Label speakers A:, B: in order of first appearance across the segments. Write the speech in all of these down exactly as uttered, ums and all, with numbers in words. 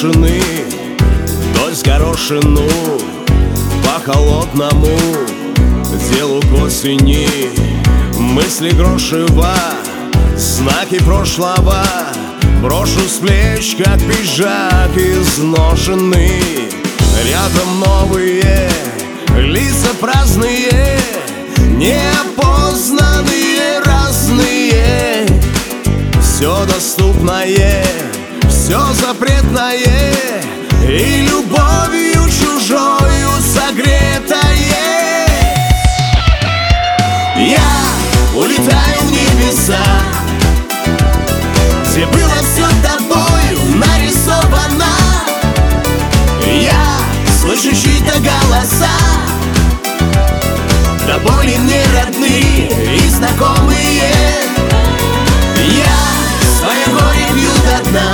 A: брошены вдоль горошину по холодному делу к осени. Мысли грошева, знаки прошлого брошу с плеч, как пиджак изношенный. Рядом новые лица праздные, неопознанные, разные. Все доступное, все запретное и любовью чужою согретое. Я улетаю в небеса, где было все тобою нарисовано. Я слышу чьи-то голоса, до боли мне родные и знакомые. Я свое горе пью до дна,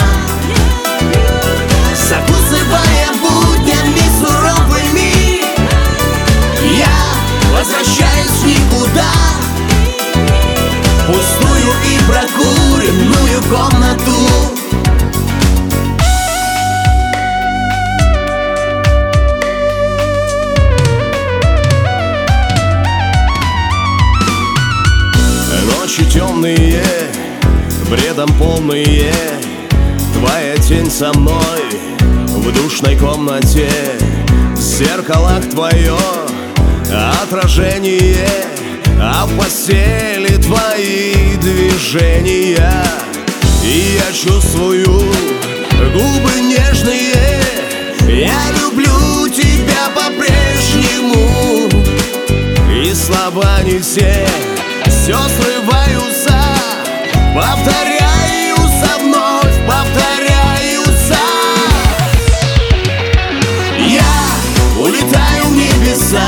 A: закусывая буднями суровыми. Я возвращаюсь в никуда, пустую и прокуренную комнату. Ночи темные, бредом полные, твоя тень со мной в душной комнате. В зеркалах твое отражение, а в постели твои движения. И я чувствую губы нежные, я люблю тебя по-прежнему. И слова не те, все срываются, повторяются, вновь повторяются. Я улетаю в небеса,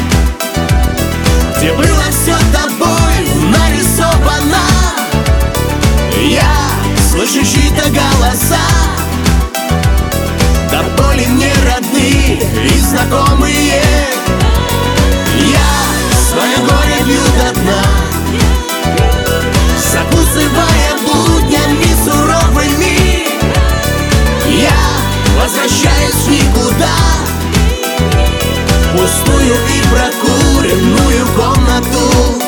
A: где было все тобой нарисовано. Я слышу чьи-то голоса, до боли мне родные и знакомые. Я свое горе пью до дна, закусывая буднями суровыми. Я возвращаюсь в никуда, пустую и прокуренную комнату.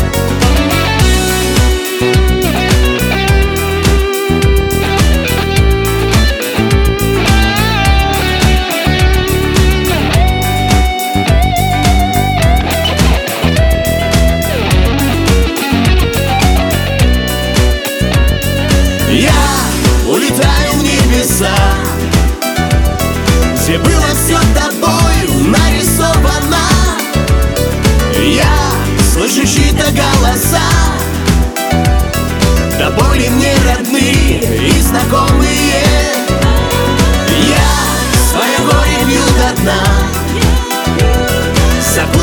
A: Я улетаю в небеса, где было все тобою нарисовано. Я слышу чьи-то голоса, до боли мне родные и знакомые. Я свое горе пью до дна,